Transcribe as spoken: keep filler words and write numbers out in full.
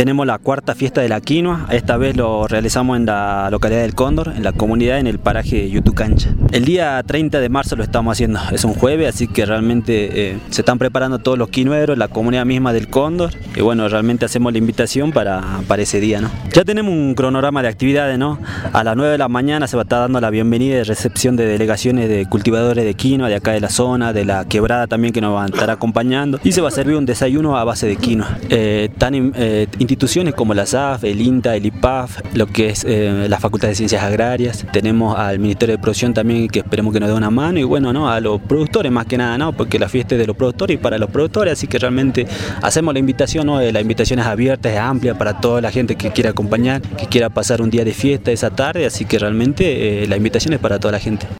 Tenemos la cuarta fiesta de la quinoa, esta vez lo realizamos en la localidad del Cóndor, en la comunidad, en el paraje Yutucancha. El día treinta de marzo lo estamos haciendo, es un jueves, así que realmente eh, se están preparando todos los quinueros, la comunidad misma del Cóndor, y bueno, realmente hacemos la invitación para, para ese día, ¿no? Ya tenemos un cronograma de actividades, ¿no? A las nueve de la mañana se va a estar dando la bienvenida y recepción de delegaciones de cultivadores de quinoa de acá de la zona, de la quebrada también, que nos van a estar acompañando, y se va a servir un desayuno a base de quinoa. Eh, tan, eh, instituciones como la S A F, el INTA, el I P A F, lo que es eh, la Facultad de Ciencias Agrarias, tenemos al Ministerio de Producción también, que esperemos que nos dé una mano, y bueno, ¿no? A los productores más que nada, ¿no? Porque la fiesta es de los productores y para los productores, así que realmente hacemos la invitación, ¿no? La invitación es abierta, es amplia para toda la gente que quiera acompañar, que quiera pasar un día de fiesta esa tarde, así que realmente eh, la invitación es para toda la gente.